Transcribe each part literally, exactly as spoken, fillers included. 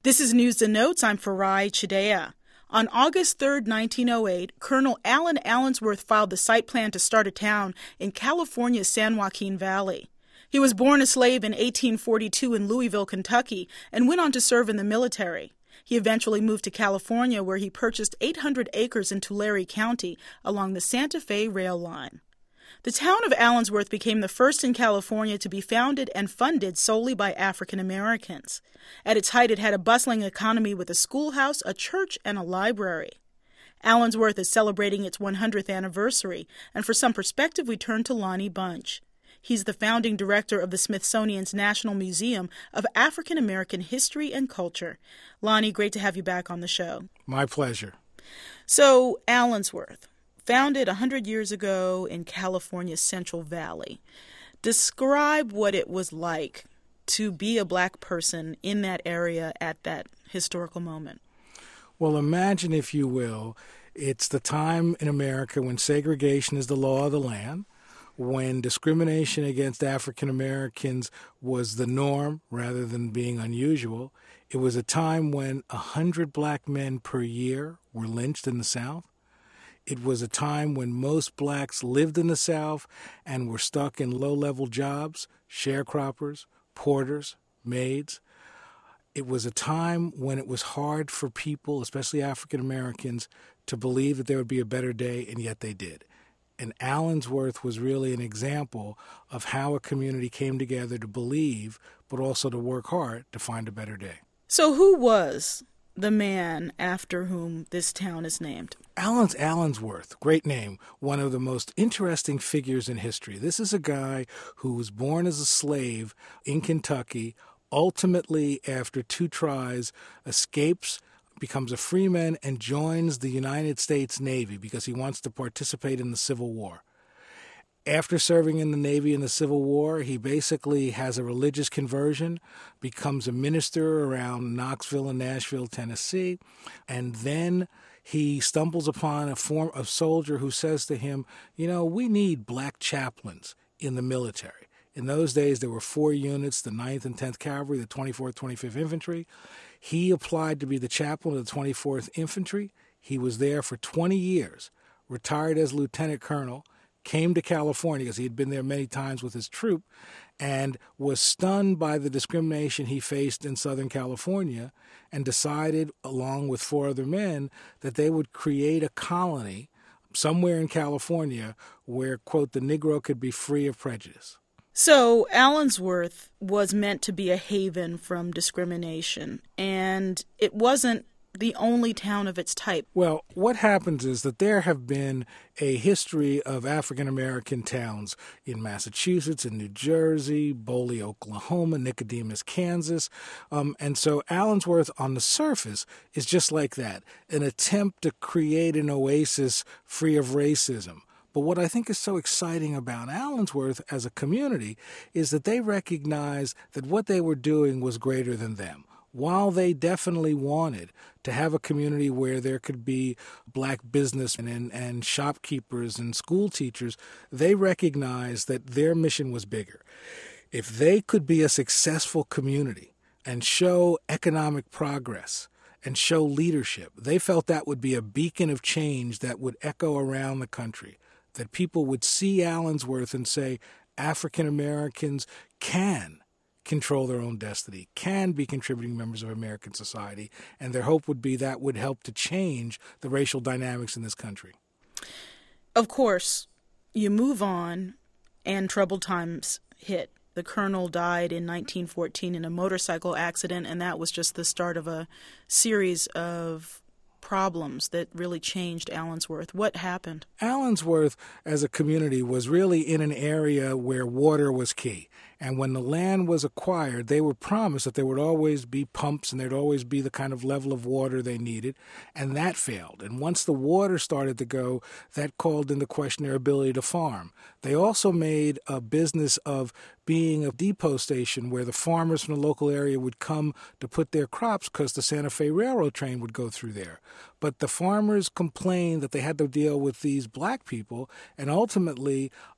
This is News and Notes. I'm Farai Chidea. On August third, nineteen oh eight, Colonel Allen Allensworth filed the site plan to start a town in California's San Joaquin Valley. He was born a slave in eighteen forty-two in Louisville, Kentucky, and went on to serve in the military. He eventually moved to California, where he purchased eight hundred acres in Tulare County along the Santa Fe rail line. The town of Allensworth became the first in California to be founded and funded solely by African Americans. At its height, it had a bustling economy with a schoolhouse, a church, and a library. Allensworth is celebrating its one hundredth anniversary, and for some perspective, we turn to Lonnie Bunch. He's the founding director of the Smithsonian's National Museum of African American History and Culture. Lonnie, great to have you back on the show. My pleasure. So, Allensworth, founded one hundred years ago in California's Central Valley. Describe what it was like to be a black person in that area at that historical moment. Well, imagine, if you will, it's the time in America when segregation is the law of the land, when discrimination against African Americans was the norm rather than being unusual. It was a time when one hundred black men per year were lynched in the South. It was a time when most blacks lived in the South and were stuck in low-level jobs, sharecroppers, porters, maids. It was a time when it was hard for people, especially African Americans, to believe that there would be a better day, and yet they did. And Allensworth was really an example of how a community came together to believe, but also to work hard to find a better day. So who was the man after whom this town is named? Allen Allensworth, great name, one of the most interesting figures in history. This is a guy who was born as a slave in Kentucky, ultimately, after two tries, escapes, becomes a freeman, and joins the United States Navy because he wants to participate in the Civil War. After serving in the Navy in the Civil War, he basically has a religious conversion, becomes a minister around Knoxville and Nashville, Tennessee, and then he stumbles upon a form of soldier who says to him, you know, we need black chaplains in the military. In those days, there were four units, the ninth and tenth Cavalry, the twenty-fourth, twenty-fifth Infantry. He applied to be the chaplain of the twenty-fourth Infantry. He was there for twenty years, retired as lieutenant colonel, came to California because he had been there many times with his troop, and was stunned by the discrimination he faced in Southern California, and decided, along with four other men, that they would create a colony somewhere in California where, quote, the Negro could be free of prejudice. So Allensworth was meant to be a haven from discrimination, and it wasn't the only town of its type. Well, what happens is that there have been a history of African-American towns in Massachusetts, in New Jersey, Boley, Oklahoma, Nicodemus, Kansas. Um, and so Allensworth, on the surface, is just like that, an attempt to create an oasis free of racism. But what I think is so exciting about Allensworth as a community is that they recognize that what they were doing was greater than them. While they definitely wanted to have a community where there could be black businessmen and, and shopkeepers and school teachers, they recognized that their mission was bigger. If they could be a successful community and show economic progress and show leadership, they felt that would be a beacon of change that would echo around the country, that people would see Allensworth and say, African Americans can control their own destiny, can be contributing members of American society, and their hope would be that would help to change the racial dynamics in this country. Of course, you move on, and troubled times hit. The colonel died in nineteen fourteen in a motorcycle accident, and that was just the start of a series of problems that really changed Allensworth. What happened? Allensworth, as a community, was really in an area where water was key. And when the land was acquired, they were promised that there would always be pumps and there'd always be the kind of level of water they needed, and that failed. And once the water started to go, that called into question their ability to farm. They also made a business of being a depot station where the farmers from the local area would come to put their crops because the Santa Fe Railroad train would go through there. But the farmers complained that they had to deal with these black people, and ultimately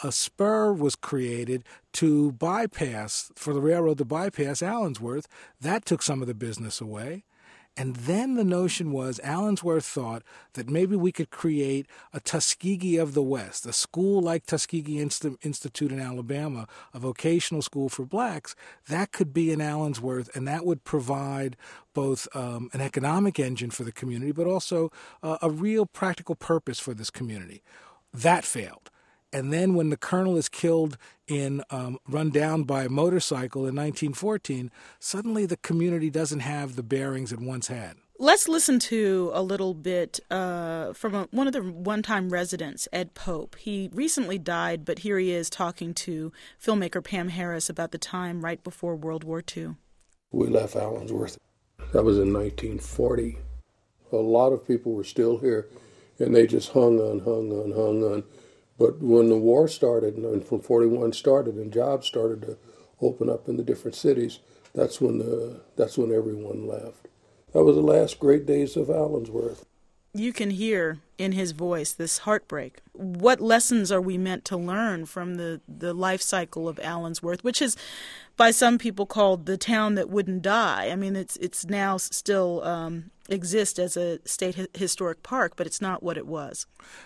a spur was created to bypass, for the railroad to bypass Allensworth. That took some of the business away. And then the notion was, Allensworth thought that maybe we could create a Tuskegee of the West, a school like Tuskegee Inst- Institute in Alabama, a vocational school for blacks. That could be in Allensworth, and that would provide both um, an economic engine for the community, but also uh, a real practical purpose for this community. That failed. And then when the colonel is killed in um, run down by a motorcycle in nineteen fourteen, suddenly the community doesn't have the bearings it once had. Let's listen to a little bit uh, from a, one of the one-time residents, Ed Pope. He recently died, but here he is talking to filmmaker Pam Harris about the time right before World War Two. We left Allensworth. That was in nineteen forty. A lot of people were still here, and they just hung on, hung on, hung on. But when the war started, and from forty-one started, and jobs started to open up in the different cities, that's when the that's when everyone left. That was the last great days of Allensworth. You can hear in his voice this heartbreak. What lessons are we meant to learn from the, the life cycle of Allensworth, which is by some people called the town that wouldn't die? I mean, it's it's now still um, exists as a state hi- historic park, but it's not what it was.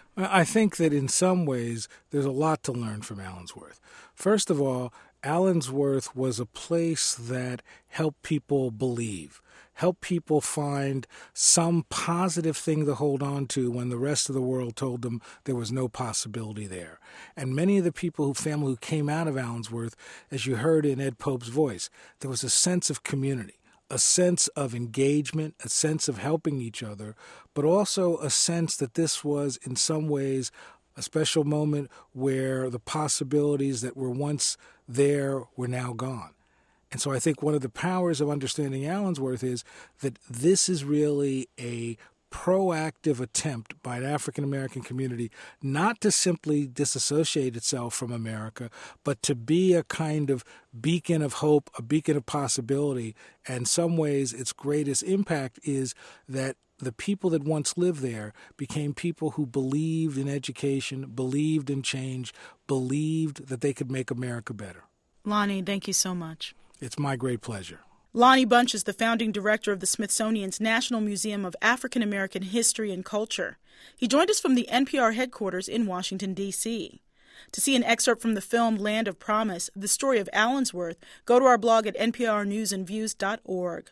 I think that in some ways there's a lot to learn from Allensworth. First of all, Allensworth was a place that helped people believe, helped people find some positive thing to hold on to when the rest of the world told them there was no possibility there. And many of the people who family who came out of Allensworth, as you heard in Ed Pope's voice, there was a sense of community, a sense of engagement, a sense of helping each other, but also a sense that this was in some ways a special moment where the possibilities that were once there were now gone. And so I think one of the powers of understanding Allensworth is that this is really a proactive attempt by an African-American community not to simply disassociate itself from America, but to be a kind of beacon of hope, a beacon of possibility. And in some ways, its greatest impact is that the people that once lived there became people who believed in education, believed in change, believed that they could make America better. Lonnie, thank you so much. It's my great pleasure. Lonnie Bunch is the founding director of the Smithsonian's National Museum of African American History and Culture. He joined us from the N P R headquarters in Washington, D C To see an excerpt from the film Land of Promise, the story of Allensworth, go to our blog at n p r news and views dot org.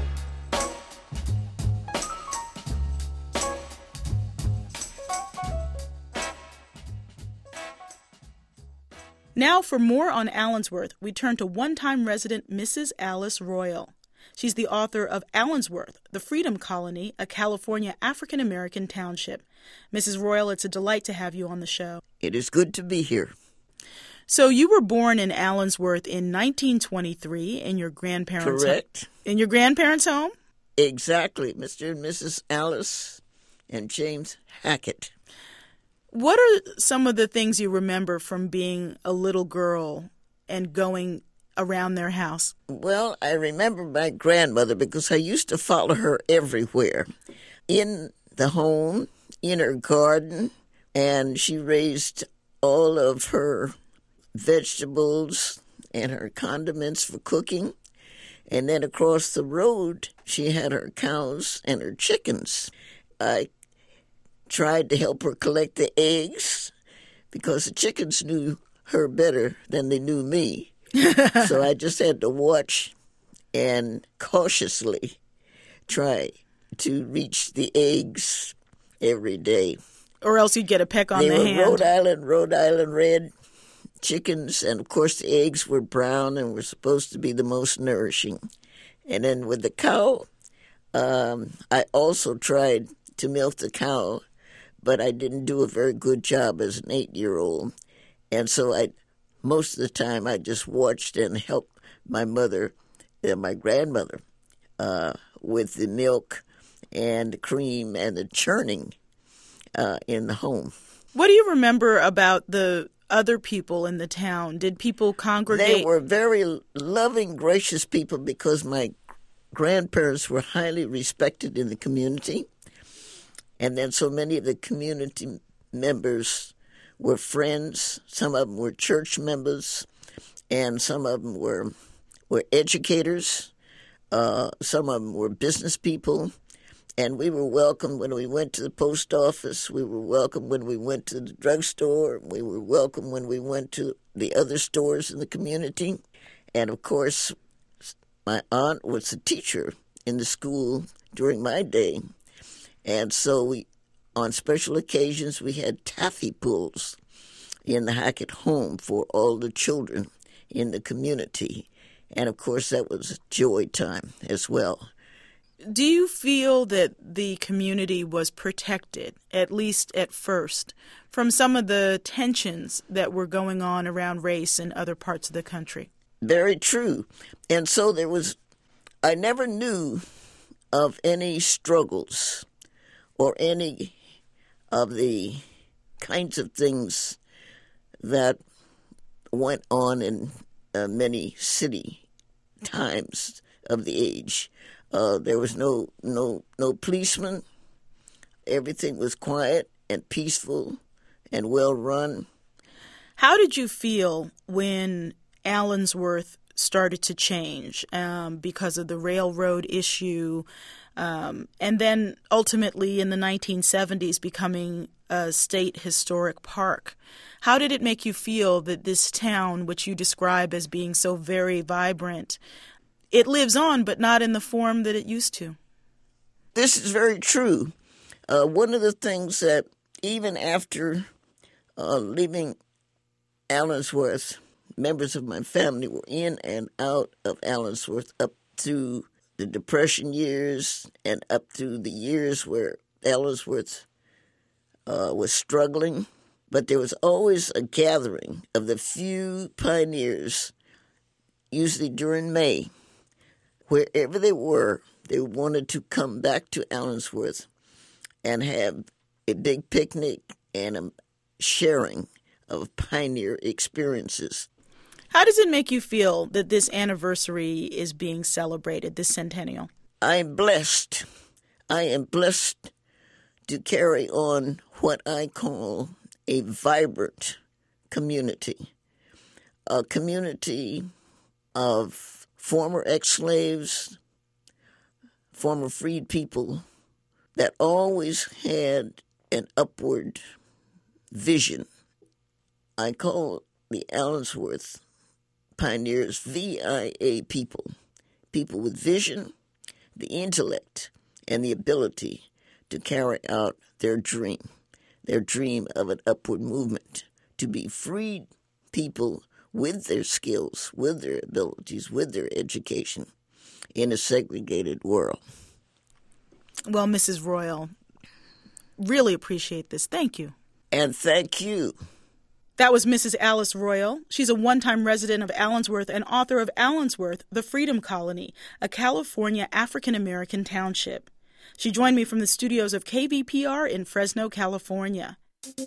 Now, for more on Allensworth, we turn to one-time resident Missus Alice Royal. She's the author of Allensworth, the Freedom Colony, a California African-American township. Missus Royal, it's a delight to have you on the show. It is good to be here. So you were born in Allensworth in nineteen twenty-three in your grandparents' Correct. Ho- in your grandparents' home? Exactly, Mister and Missus Alice and James Hackett. What are some of the things you remember from being a little girl and going around their house? Well, I remember my grandmother because I used to follow her everywhere. In the home, in her garden, and she raised all of her vegetables and her condiments for cooking. And then across the road, she had her cows and her chickens. I tried to help her collect the eggs because the chickens knew her better than they knew me. So I just had to watch and cautiously try to reach the eggs every day. Or else you'd get a peck on they the were hand. Rhode Island, Rhode Island red chickens, and of course the eggs were brown and were supposed to be the most nourishing. And then with the cow, um, I also tried to milk the cow, but I didn't do a very good job as an eight-year-old. And so I, most of the time I just watched and helped my mother and my grandmother uh, with the milk and the cream and the churning uh, in the home. What do you remember about the other people in the town? Did people congregate? They were very loving, gracious people because my grandparents were highly respected in the community. And then so many of the community members were friends, some of them were church members, and some of them were were educators. Uh, some of them were business people. And we were welcome when we went to the post office. We were welcome when we went to the drugstore. We were welcome when we went to the other stores in the community. And, of course, my aunt was a teacher in the school during my day. And so we, on special occasions, we had taffy pulls in the Hackett home for all the children in the community. And, of course, that was joy time as well. Do you feel that the community was protected, at least at first, from some of the tensions that were going on around race in other parts of the country? Very true. And so there was, I never knew of any struggles or any of the kinds of things that went on in uh, many city times of the age. Uh, there was no no no policeman. Everything was quiet and peaceful and well run. How did you feel when Allensworth started to change um, because of the railroad issue, um, and then ultimately in the nineteen seventies becoming a state historic park? How did it make you feel that this town, which you describe as being so very vibrant, it lives on, but not in the form that it used to? This is very true. Uh, one of the things that even after uh, leaving Allensworth, members of my family were in and out of Allensworth up through the Depression years and up through the years where Allensworth uh, was struggling. But there was always a gathering of the few pioneers, usually during May. Wherever they were, they wanted to come back to Allensworth and have a big picnic and a sharing of pioneer experiences. How does it make you feel that this anniversary is being celebrated, this centennial? I am blessed. I am blessed to carry on what I call a vibrant community, a community of former ex-slaves, former freed people that always had an upward vision. I call the Allensworth pioneers V I A people, people with vision, the intellect, and the ability to carry out their dream, their dream of an upward movement, to be freed people with their skills, with their abilities, with their education in a segregated world. Well, Missus Royal, really appreciate this. Thank you. And thank you. That was Missus Alice Royal. She's a one-time resident of Allensworth and author of Allensworth, The Freedom Colony, a California African-American township. She joined me from the studios of K V P R in Fresno, California.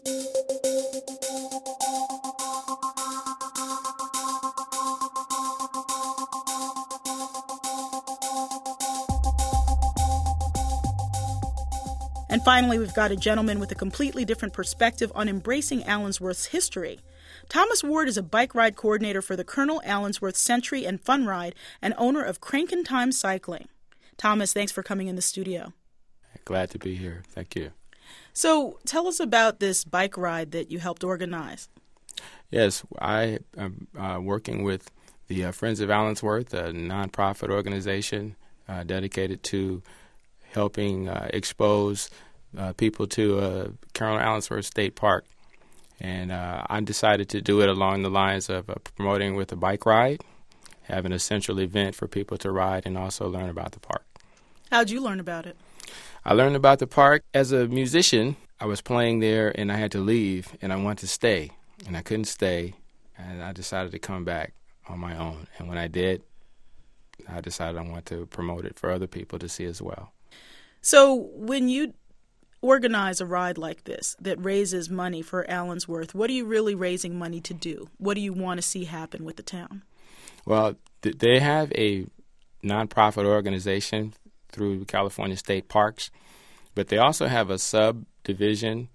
And finally, we've got a gentleman with a completely different perspective on embracing Allensworth's history. Thomas Ward is a bike ride coordinator for the Colonel Allensworth Century and Fun Ride and owner of Crankin' Time Cycling. Thomas, thanks for coming in the studio. Glad to be here. Thank you. So tell us about this bike ride that you helped organize. Yes, I am uh, working with the uh, Friends of Allensworth, a nonprofit organization uh, dedicated to helping uh, expose uh, people to uh, Colonel Allensworth State Park. And uh, I decided to do it along the lines of uh, promoting with a bike ride, having a central event for people to ride and also learn about the park. How'd you learn about it? I learned about the park as a musician. I was playing there and I had to leave and I wanted to stay and I couldn't stay, and I decided to come back on my own. And when I did, I decided I want to promote it for other people to see as well. So when you organize a ride like this that raises money for Allensworth, what are you really raising money to do? What do you want to see happen with the town? Well, th- they have a nonprofit organization through California State Parks, but they also have a subdivision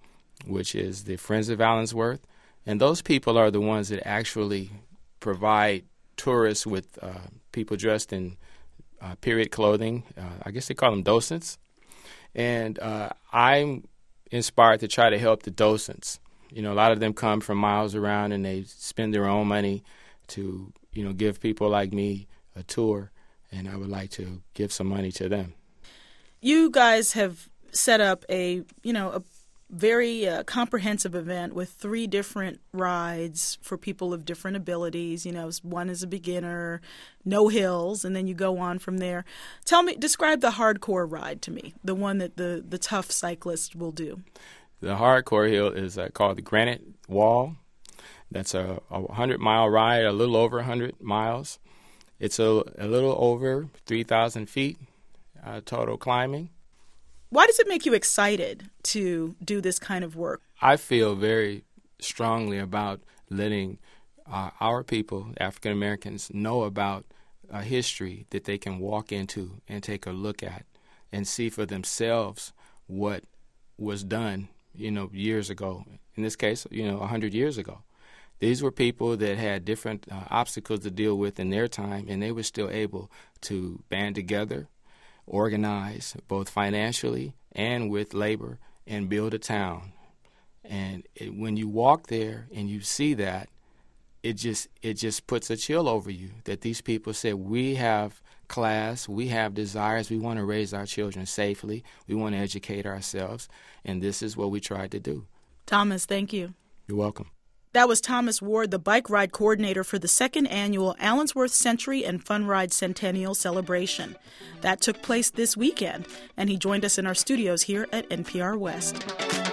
which is the Friends of Allensworth. And those people are the ones that actually provide tourists with uh, people dressed in uh, period clothing. Uh, I guess they call them docents. And uh, I'm inspired to try to help the docents. You know, a lot of them come from miles around and they spend their own money to, you know, give people like me a tour. And I would like to give some money to them. You guys have set up a, you know, a very uh, comprehensive event with three different rides for people of different abilities. You know, one is a beginner, no hills, and then you go on from there. Tell me, describe the hardcore ride to me, the one that the, the tough cyclist will do. The hardcore hill is uh, called the Granite Wall. That's a, a hundred-mile ride, a little over one hundred miles. It's a, a little over three thousand feet uh, total climbing. Why does it make you excited to do this kind of work? I feel very strongly about letting uh, our people, African Americans, know about a history that they can walk into and take a look at and see for themselves what was done, you know, years ago. In this case, you know, one hundred years ago. These were people that had different uh, obstacles to deal with in their time, and they were still able to band together, organize both financially and with labor, and build a town. And it, when you walk there and you see that, it just it just puts a chill over you that these people said, we have class, we have desires, we want to raise our children safely, we want to educate ourselves, and this is what we tried to do. Thomas, thank you. You're welcome. That was Thomas Ward, the bike ride coordinator for the second annual Allensworth Century and Fun Ride Centennial Celebration. That took place this weekend, and he joined us in our studios here at N P R West.